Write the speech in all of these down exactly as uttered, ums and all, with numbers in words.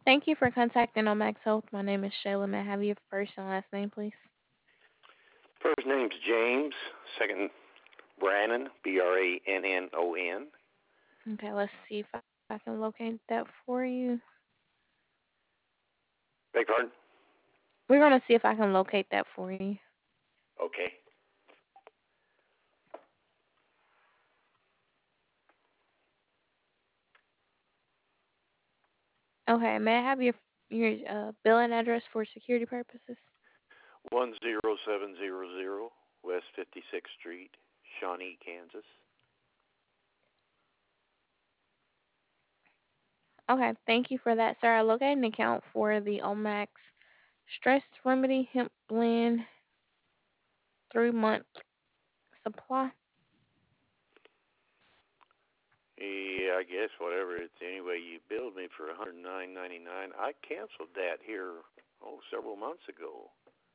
Thank you for contacting Omax Health. My name is Shayla. May I have your first and last name, please? First name's James. Second, Brannon, B R A N N O N. Okay, let's see if I, I can locate that for you. Beg pardon? We're going to see if I can locate that for you. Okay. Okay, may I have your your uh, billing address for security purposes? one zero seven zero zero West fifty-sixth Street, Shawnee, Kansas. Okay, thank you for that, sir. I located an account for the Omax Stress Remedy Hemp Blend three month supply. Yeah, I guess whatever it's anyway. You billed me for one hundred nine ninety-nine. I canceled that here oh several months ago.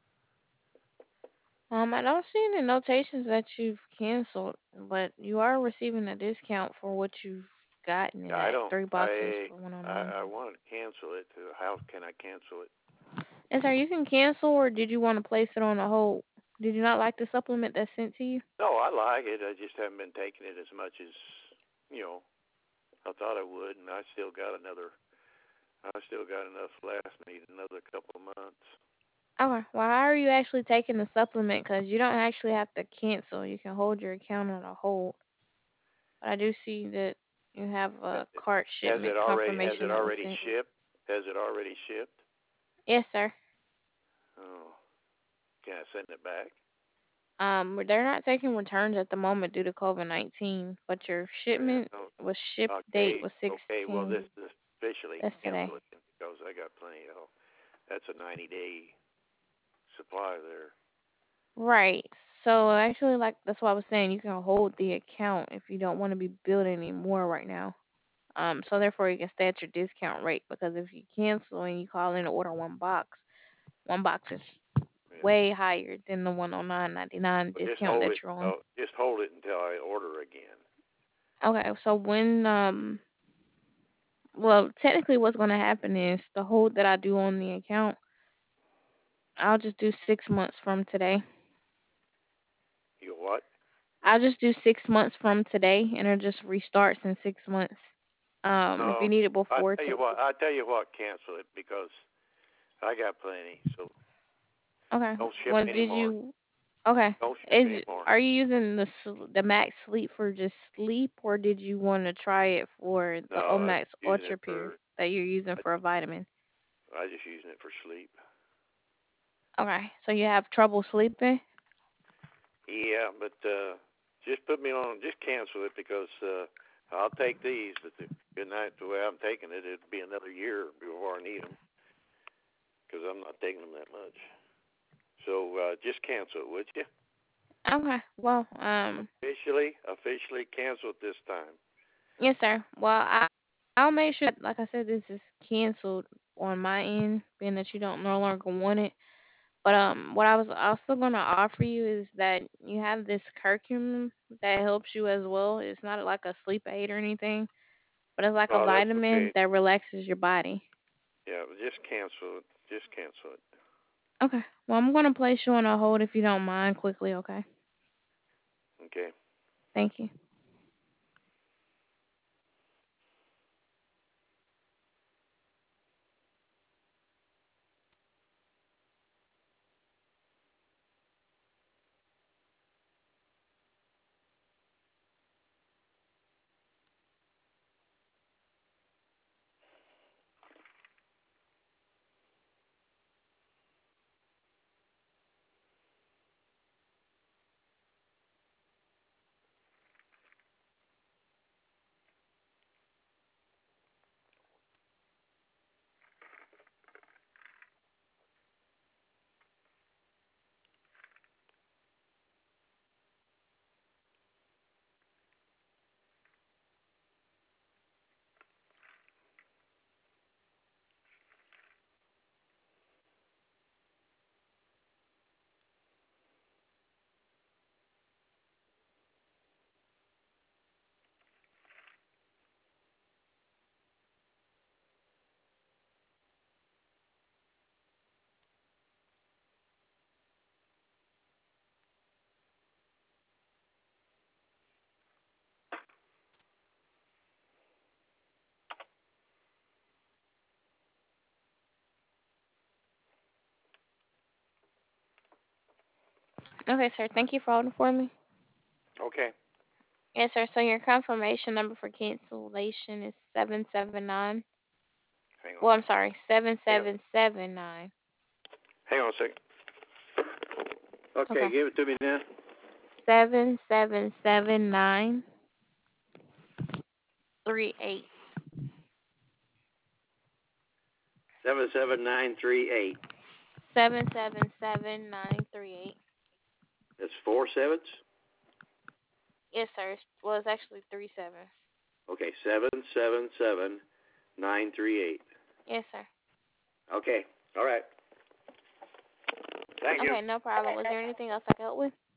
Um, I don't see any notations that you've canceled, but you are receiving a discount for what you've gotten in I that don't. three boxes I for one oh nine. I, I wanted to cancel it. How can I cancel it? And sir, you can cancel, or did you want to place it on a hold? Did you not like the supplement that's sent to you? No, I like it. I just haven't been taking it as much as you know I thought I would, and I still got another. I still got enough last me another couple of months. Okay. Well, how are you actually taking the supplement? Because you don't actually have to cancel. You can hold your account on a hold. But I do see that you have a cart Has shipment it already? Has confirmation it that was already sent. shipped? Has it already shipped? Yes, sir. Oh, can I send it back? Um, they're not taking returns at the moment due to COVID nineteen, but your Yeah. shipment No. was shipped date Okay. was Okay. Well, sixteen. this is officially That's today. cancel it because I got plenty of. That's a ninety day supply there. Right. So actually, like that's what I was saying. You can hold the account if you don't want to be building anymore right now. Um, so therefore you can stay at your discount rate because if you cancel and you call in to order one box, one box is Yeah. way higher than the one oh nine ninety nine Well, just discount hold that it. you're on. Oh, just hold it until I order again. Okay, so when um well technically what's gonna happen is the hold that I do on the account, I'll just do six months from today. You what? I'll just do six months from today and it just restarts in six months. Um, if you No. need it I before tell to you what. I tell you what. Cancel it because I got plenty. So okay. don't ship Well did anymore. you okay. Don't ship Is anymore. are you using the sl- the Max Sleep for just sleep, or did you want to try it for the No, I'm Omax just using Ultra it Pure for. that you're using I for a vitamin? I just using it for sleep. Okay, so you have trouble sleeping? Yeah, but uh, just put me on. Just cancel it because uh, I'll take these. But the good night, the way I'm taking it, it'll be another year before I need them because I'm not taking them that much. So uh, just cancel it, would you? Okay, well, um, Officially, officially cancel it this time. yes, sir. Well, I I'll make sure, like I said, this is canceled on my end, being that you don't no longer want it. But um, what I was also gonna offer you is that you have this curcumin that helps you as well. It's not like a sleep aid or anything, but it's like a Oh, that's vitamin okay. that relaxes your body. Yeah, but just cancel it. Just cancel it. Okay. Well, I'm gonna place you on a hold if you don't mind quickly. Okay. Okay. Thank you. Okay, sir. Thank you for holding for me. Okay. Yes, sir. So your confirmation number for cancellation is seven seven nine. Hang on. Well, I'm sorry, seven Hang on. seven seven nine. Hang on a second. Okay, Okay. give it to me now. Seven seven seven nine three eight. Seven seven nine three eight. Seven seven seven nine three eight. That's four sevens. Yes, sir. Well, it's actually three seven. Okay, seven seven seven nine three eight. Yes, sir. Okay. All right. Thank you. Okay, no problem. Was there anything else I could help with?